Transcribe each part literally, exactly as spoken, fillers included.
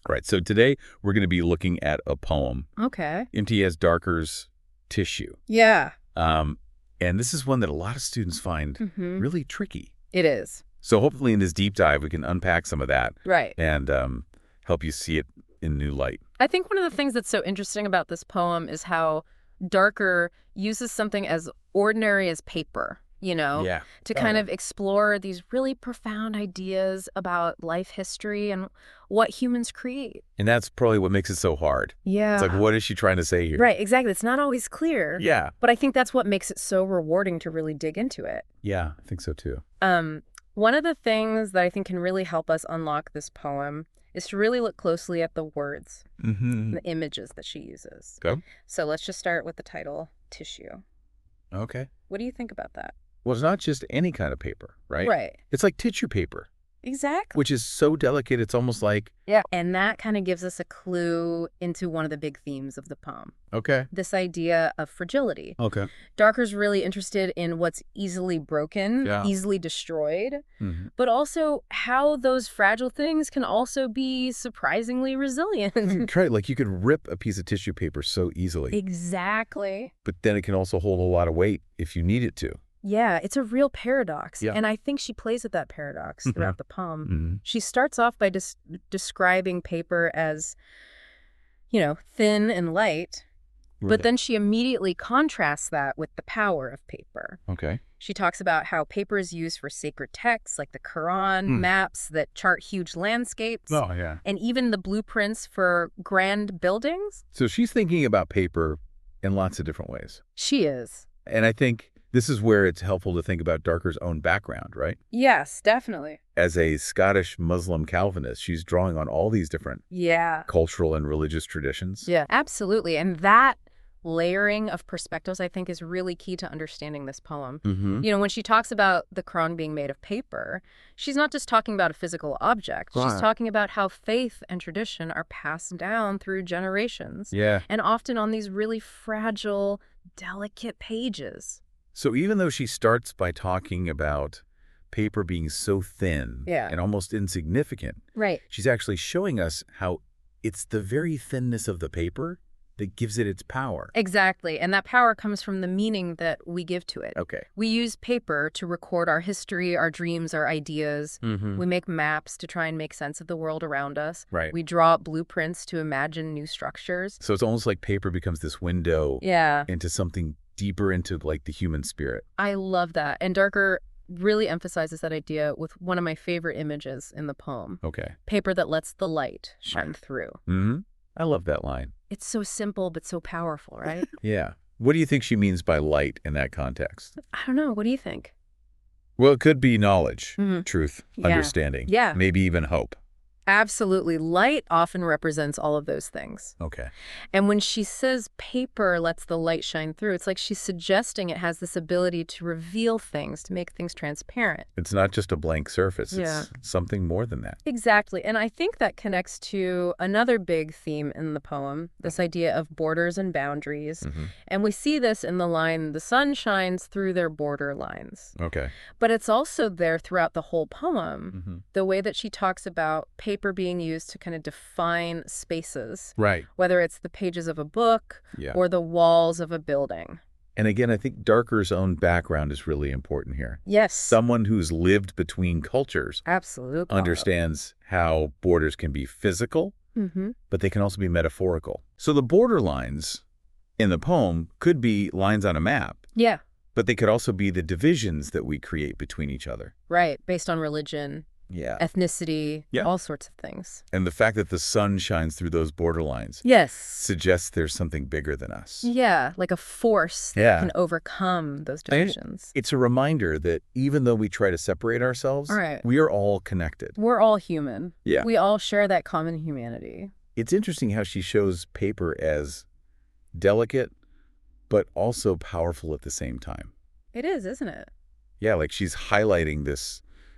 Right. So today we're going to be looking at a poem, Okay. M T S Darker's Tissue. Yeah. Um, and this is one that a lot of students find Mm-hmm. really tricky. It is. So hopefully in this deep dive, we can unpack some of that Right. and um, help you see it in new light. I think one of the things that's so interesting about this poem is how Darker uses something as ordinary as paper, you know, Yeah. to Oh, kind yeah. of explore these really profound ideas about life history and what humans create. And that's probably what makes it so hard. Yeah. It's like, what is she trying to say here? Right, exactly. It's not always clear. Yeah. But I think that's what makes it so rewarding to really dig into it. Yeah, I think so too. Um, one of the things that I think can really help us unlock this poem is to really look closely at the words Mm-hmm. and the images that she uses. Okay. So let's just start with the title, Tissue. Okay. What do you think about that? Well, it's not just any kind of paper, right? Right. It's like tissue paper, Exactly. which is so delicate. It's almost like, Yeah. And that kind of gives us a clue into one of the big themes of the poem, okay. this idea of fragility. Okay. Darker's really interested in what's easily broken, Yeah. easily destroyed, Mm-hmm. but also how those fragile things can also be surprisingly resilient. Try it. Like you could rip a piece of tissue paper so easily, Exactly. but then it can also hold a lot of weight if you need it to. Yeah, it's a real paradox. Yeah. And I think she plays with that paradox Mhm. throughout the poem. Mm-hmm. She starts off by des- describing paper as, you know, thin and light, but then she immediately contrasts that with the power of paper. Okay. She talks about how paper is used for sacred texts like the Quran, Hmm. maps that chart huge landscapes, Oh, yeah. and even the blueprints for grand buildings. So she's thinking about paper in lots of different ways. She is. And I think this is where it's helpful to think about Darker's own background, right? Yes, definitely. As a Scottish Muslim Calvinist, she's drawing on all these different Yeah. cultural and religious traditions. Yeah, absolutely. And that layering of perspectives, I think, is really key to understanding this poem. Mm-hmm. You know, when she talks about the Quran being made of paper, she's not just talking about a physical object. She's Right. talking about how faith and tradition are passed down through generations, Yeah. and often on these really fragile, delicate pages. So even though she starts by talking about paper being so thin Yeah. and almost insignificant, Right. she's actually showing us how it's the very thinness of the paper that gives it its power. Exactly. And that power comes from the meaning that we give to it. Okay. We use paper to record our history, our dreams, our ideas. Mm-hmm. We make maps to try and make sense of the world around us. Right. We draw up blueprints to imagine new structures. So it's almost like paper becomes this window Yeah, into something deeper into like the human spirit. I love that. And Darker really emphasizes that idea with one of my favorite images in the poem, Okay. paper that lets the light shine through. Mm-hmm. I love that line. It's so simple but so powerful, right? Yeah. What do you think she means by light in that context? I don't know. What do you think? Well, it could be knowledge, Mhm. truth, Yeah. understanding, Yeah. maybe even hope. Absolutely. Light often represents all of those things. Okay. And when she says paper lets the light shine through, it's like she's suggesting it has this ability to reveal things, to make things transparent. It's not just a blank surface. Yeah. It's something more than that. Exactly. And I think that connects to another big theme in the poem, this idea of borders and boundaries. Mhm. And we see this in the line, the sun shines through their border lines. Okay. But it's also there throughout the whole poem, Mm-hmm. the way that she talks about paper being used to kind of define spaces, Right. whether it's the pages of a book Yeah. or the walls of a building. And again, I think Darker's own background is really important here. Yes. Someone who's lived between cultures Absolutely. understands how borders can be physical, Mm-hmm. but they can also be metaphorical. So the border lines in the poem could be lines on a map, Yeah. but they could also be the divisions that we create between each other. Right. Based on religion, Yeah. ethnicity, Yeah. all sorts of things. And the fact that the sun shines through those border lines Yes. suggests there's something bigger than us. Yeah, like a force Yeah. that can overcome those I- divisions. It's a reminder that even though we try to separate ourselves, Right. we are all connected. We're all human. Yeah. We all share that common humanity. It's interesting how she shows paper as delicate, but also powerful at the same time. It is, isn't it? Yeah, like she's highlighting this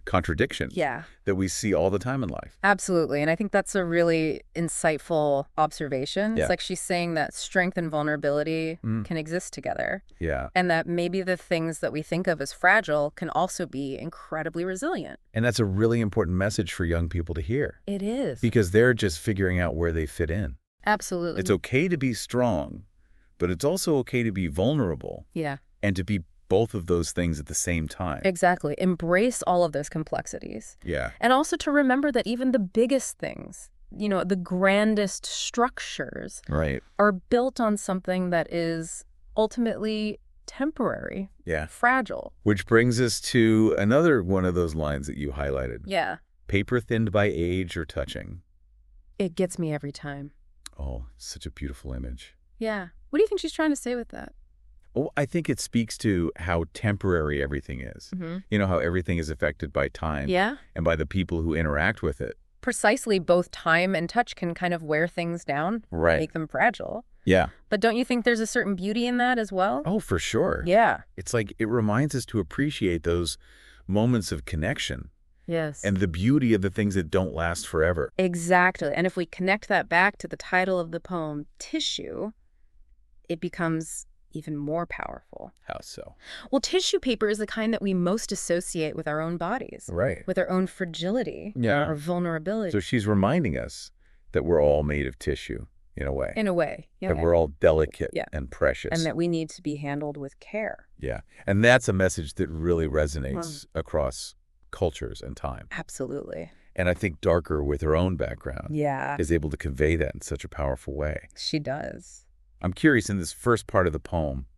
contradiction Yeah. that we see all the time in life. Absolutely. And I think that's a really insightful observation. Yeah. It's like she's saying that strength and vulnerability Mm. can exist together, Yeah. and that maybe the things that we think of as fragile can also be incredibly resilient. And that's a really important message for young people to hear, It is. because they're just figuring out where they fit in. Absolutely. It's okay to be strong, but it's also okay to be vulnerable Yeah, and to be both of those things at the same time. exactly. Embrace all of those complexities. Yeah. And also to remember that even the biggest things, you know, the grandest structures Right. are built on something that is ultimately temporary, Yeah. fragile. Which brings us to another one of those lines that you highlighted. Yeah. Paper thinned by age or touching. It gets me every time. Oh, such a beautiful image. Yeah. What do you think she's trying to say with that? Oh, I think it speaks to how temporary everything is. Mm-hmm. You know, how everything is affected by time Yeah. and by the people who interact with it. Precisely, both time and touch can kind of wear things down, Right. make them fragile. Yeah. But don't you think there's a certain beauty in that as well? Oh, for sure. Yeah. It's like it reminds us to appreciate those moments of connection Yes. and the beauty of the things that don't last forever. Exactly. And if we connect that back to the title of the poem, Tissue, it becomes even more powerful. How so? Well, tissue paper is the kind that we most associate with our own bodies, Right. with our own fragility Yeah. or vulnerability. So she's reminding us that we're all made of tissue in a way. In a way. Yeah. That we're all delicate Yeah. and precious. And that we need to be handled with care. Yeah. And that's a message that really resonates across cultures and time. Absolutely. And I think Darker, with her own background, Yeah, is able to convey that in such a powerful way. she does. I'm curious, in this first part of the poem,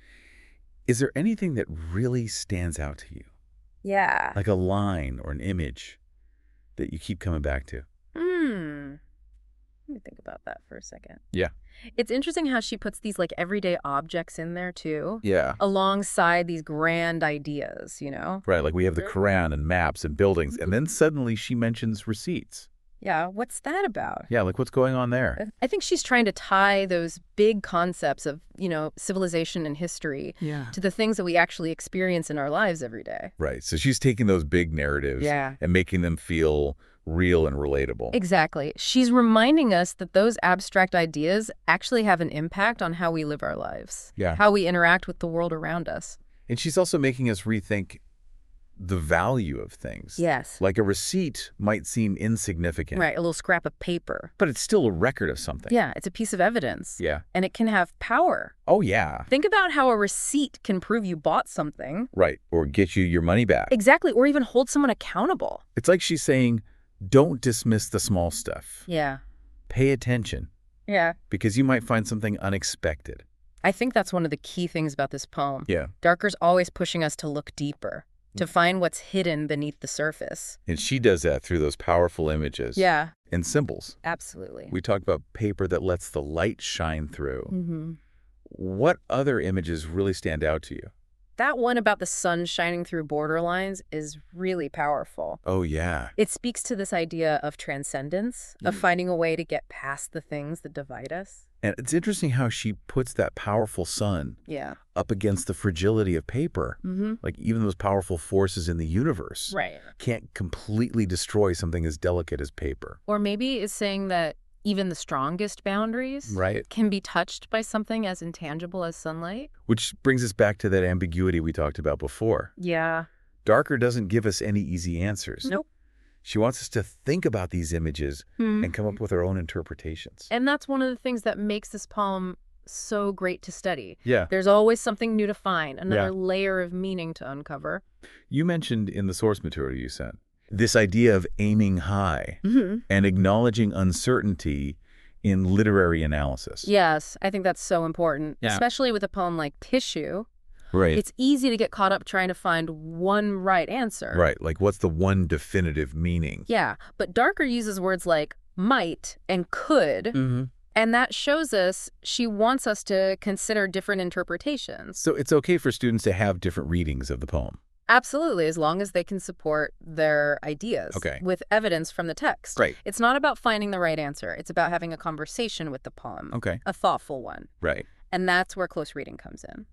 is there anything that really stands out to you? Yeah. Like a line or an image that you keep coming back to? Hmm. Let me think about that for a second. Yeah. It's interesting how she puts these like everyday objects in there too, Yeah. alongside these grand ideas, you know? Right, like we have the Quran and maps and buildings, and then suddenly she mentions receipts. Yeah, what's that about? Yeah, like what's going on there? I think she's trying to tie those big concepts of, you know, civilization and history Yeah. to the things that we actually experience in our lives every day. Right, so she's taking those big narratives Yeah. and making them feel real and relatable. Exactly. She's reminding us that those abstract ideas actually have an impact on how we live our lives, Yeah. how we interact with the world around us. And she's also making us rethink the value of things. Yes. Like a receipt might seem insignificant. Right, a little scrap of paper. But it's still a record of something. Yeah, it's a piece of evidence. Yeah. And it can have power. Oh, yeah. Think about how a receipt can prove you bought something. Right. Or get you your money back. Exactly, or even hold someone accountable. It's like she's saying, don't dismiss the small stuff. Yeah. Pay attention, Yeah. because you might find something unexpected. I think that's one of the key things about this poem. Yeah. Darker's always pushing us to look deeper, to find what's hidden beneath the surface. And she does that through those powerful images. Yeah, And symbols. absolutely. We talked about paper that lets the light shine through. Mm-hmm. What other images really stand out to you? That one about the sun shining through borderlines is really powerful. Oh, yeah. It speaks to this idea of transcendence, of finding a way to get past the things that divide us. And it's interesting how she puts that powerful sun Yeah. up against the fragility of paper. Mm-hmm. Like even those powerful forces in the universe Right. can't completely destroy something as delicate as paper. Or maybe it's saying that even the strongest boundaries Right. can be touched by something as intangible as sunlight. Which brings us back to that ambiguity we talked about before. Yeah. Darker doesn't give us any easy answers. Nope. She wants us to think about these images Hmm. and come up with our own interpretations. And that's one of the things that makes this poem so great to study. Yeah. There's always something new to find, another Yeah. layer of meaning to uncover. You mentioned in the source material you sent this idea of aiming high Mm-hmm. and acknowledging uncertainty in literary analysis. Yes, I think that's so important, Yeah. especially with a poem like Tissue. Right. It's easy to get caught up trying to find one right answer. Right. Like what's the one definitive meaning? Yeah, but Darker uses words like might and could, Mm-hmm. and that shows us she wants us to consider different interpretations. So it's okay for students to have different readings of the poem. Absolutely, as long as they can support their ideas Okay. with evidence from the text. Right. It's not about finding the right answer. It's about having a conversation with the poem, Okay. a thoughtful one. Right. And that's where close reading comes in.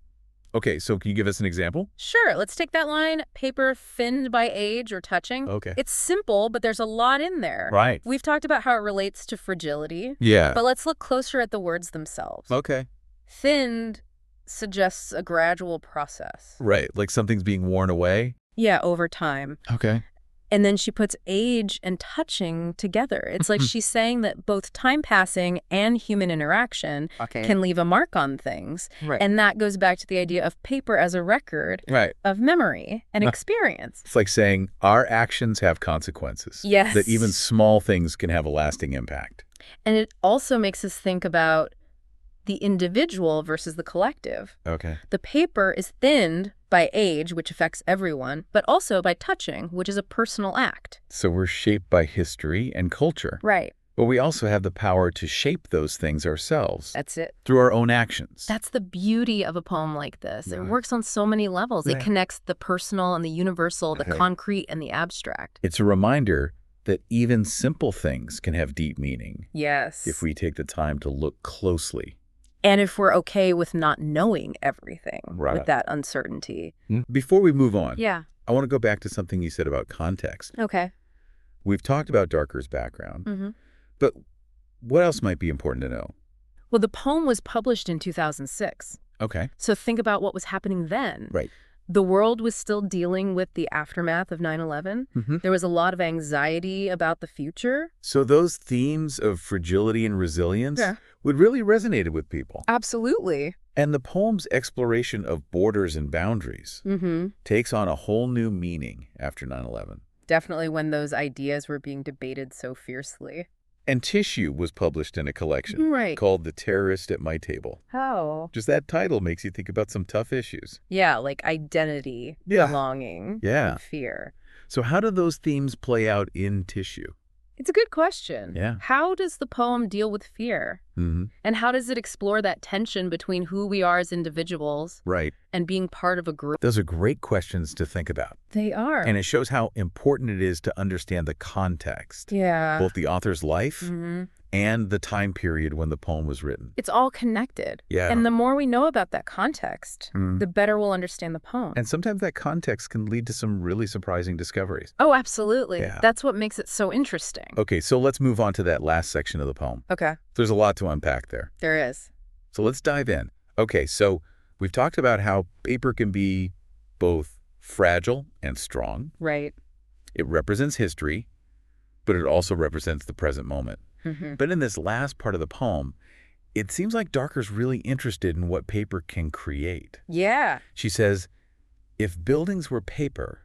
Okay, so can you give us an example? Sure, let's take that line, paper thinned by age or touching. Okay. It's simple, but there's a lot in there. Right. We've talked about how it relates to fragility, Yeah. but let's look closer at the words themselves. Okay. Thinned suggests a gradual process. Right, like something's being worn away? Yeah, over time. Okay. And then she puts age and touching together. It's like she's saying that both time passing and human interaction Okay. can leave a mark on things. Right. And that goes back to the idea of paper as a record Right. of memory and experience. It's like saying our actions have consequences. Yes. That even small things can have a lasting impact. And it also makes us think about the individual versus the collective. Okay. The paper is thinned by age, which affects everyone, but also by touching, which is a personal act. So we're shaped by history and culture. Right. But we also have the power to shape those things ourselves That's it. through our own actions. That's the beauty of a poem like this. It Right. works on so many levels. Yeah. It connects the personal and the universal, the Okay. concrete and the abstract. It's a reminder that even simple things can have deep meaning Yes. if we take the time to look closely. And if we're okay with not knowing everything, Right. with that uncertainty. Before we move on, Yeah. I want to go back to something you said about context. Okay. We've talked about Darker's background, Mm-hmm. but what else might be important to know? Well, the poem was published in two thousand six. Okay. So think about what was happening then. Right. The world was still dealing with the aftermath of nine eleven. Mm-hmm. There was a lot of anxiety about the future. So those themes of fragility and resilience Yeah. would really resonate with people. Absolutely. And the poem's exploration of borders and boundaries Mm-hmm. takes on a whole new meaning after nine eleven. Definitely when those ideas were being debated so fiercely. And Tissue was published in a collection Right. called The Terrorist at My Table. How? Just that title makes you think about some tough issues. Yeah, like identity, Yeah. belonging, Yeah. and fear. So how do those themes play out in Tissue? It's a good question. Yeah. How does the poem deal with fear? Mm-hmm. And how does it explore that tension between who we are as individuals Right. and being part of a group? Those are great questions to think about. They are. And it shows how important it is to understand the context, yeah. both the author's life hmm and the time period when the poem was written. It's all connected. Yeah. And the more we know about that context, Mhm. the better we'll understand the poem. And sometimes that context can lead to some really surprising discoveries. oh, absolutely. Yeah. That's what makes it so interesting. Okay, so let's move on to that last section of the poem. Okay. There's a lot to unpack there. There is. So let's dive in. Okay, so we've talked about how paper can be both fragile and strong. Right. It represents history, but it also represents the present moment. Mm-hmm. But in this last part of the poem, it seems like Darker's really interested in what paper can create. Yeah. She says, if buildings were paper,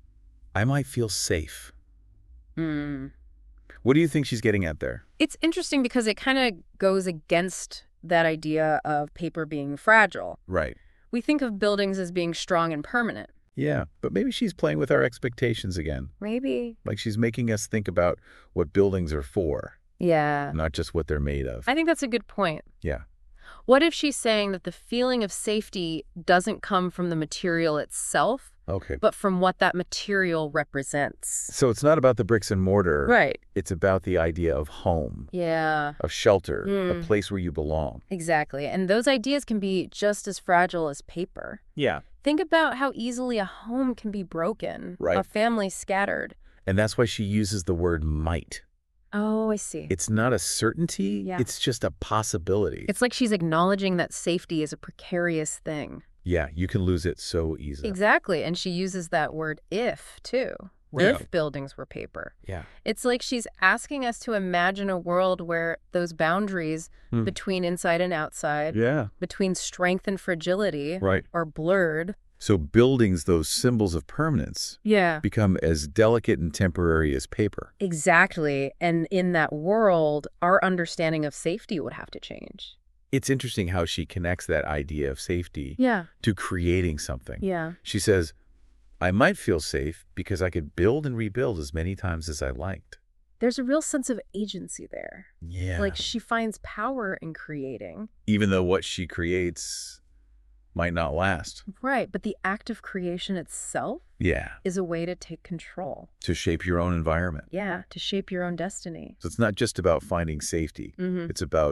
I might feel safe. Mm. What do you think she's getting at there? It's interesting because it kind of goes against that idea of paper being fragile. Right. We think of buildings as being strong and permanent. Yeah, but maybe she's playing with our expectations again. Maybe. Like she's making us think about what buildings are for, Yeah. not just what they're made of. I think that's a good point. Yeah. What if she's saying that the feeling of safety doesn't come from the material itself, Okay. but from what that material represents? So it's not about the bricks and mortar. Right. It's about the idea of home, Yeah, of shelter, Mm. a place where you belong. exactly. And those ideas can be just as fragile as paper. Yeah. Think about how easily a home can be broken, Right. a family scattered. And that's why she uses the word might. Oh, I see. It's not a certainty. Yeah. It's just a possibility. It's like she's acknowledging that safety is a precarious thing. Yeah, you can lose it so easily. Exactly. And she uses that word if, too. Yeah. If buildings were paper. Yeah. It's like she's asking us to imagine a world where those boundaries Hmm. between inside and outside, Yeah. between strength and fragility, Right. are blurred. So buildings, those symbols of permanence, Yeah. become as delicate and temporary as paper. Exactly. And in that world, our understanding of safety would have to change. It's interesting how she connects that idea of safety Yeah. to creating something. Yeah. She says, I might feel safe because I could build and rebuild as many times as I liked. There's a real sense of agency there. Yeah. Like she finds power in creating. Even though what she creates might not last. Right. But the act of creation itself Yeah. is a way to take control. To shape your own environment. Yeah. To shape your own destiny. So it's not just about finding safety. Mm-hmm. It's about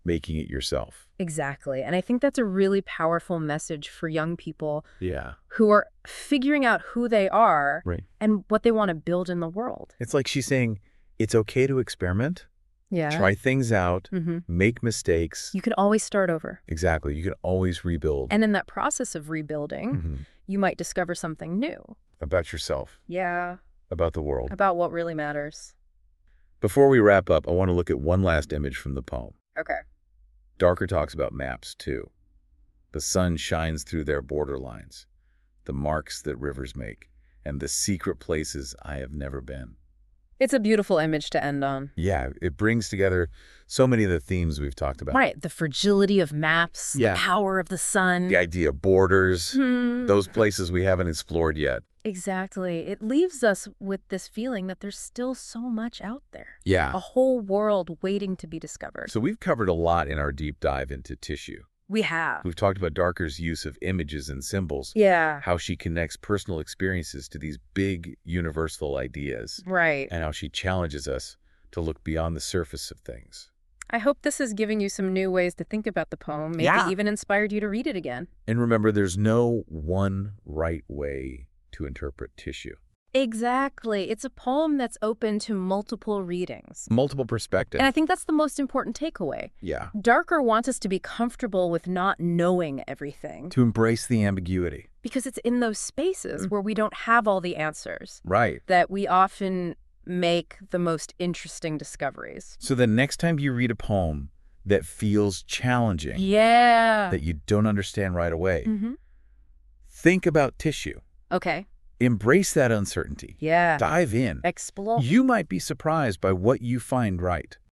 making it yourself. Exactly. And I think that's a really powerful message for young people Yeah. who are figuring out who they are Right. and what they want to build in the world. It's like she's saying, it's okay to experiment, Yeah. try things out, Mm-hmm. make mistakes. You can always start over. Exactly. You can always rebuild. And in that process of rebuilding, Mhm. you might discover something new. About yourself, Yeah. about the world. About what really matters. Before we wrap up, I want to look at one last image from the poem. Okay. Darker talks about maps, too. The sun shines through their borderlines, the marks that rivers make, and the secret places I have never been. It's a beautiful image to end on. Yeah, it brings together so many of the themes we've talked about. Right. The fragility of maps, Yeah. the power of the sun. The idea of borders, Hmm. those places we haven't explored yet. Exactly. It leaves us with this feeling that there's still so much out there. Yeah. A whole world waiting to be discovered. So we've covered a lot in our deep dive into Tissue. We have. We've talked about Darker's use of images and symbols, Yeah. how she connects personal experiences to these big universal ideas, Right. and how she challenges us to look beyond the surface of things. I hope this is giving you some new ways to think about the poem, maybe Yeah. even inspired you to read it again. And remember, there's no one right way to interpret Tissue. Exactly. It's a poem that's open to multiple readings. Multiple perspectives. And I think that's the most important takeaway. Yeah. Darker wants us to be comfortable with not knowing everything, To embrace the ambiguity. because it's in those spaces where we don't have all the answers Right. that we often make the most interesting discoveries. So the next time you read a poem that feels challenging, Yeah. that you don't understand right away, Mm-hmm. think about Tissue. Okay. Embrace that uncertainty. Yeah. Dive in. Explore. You might be surprised by what you find right.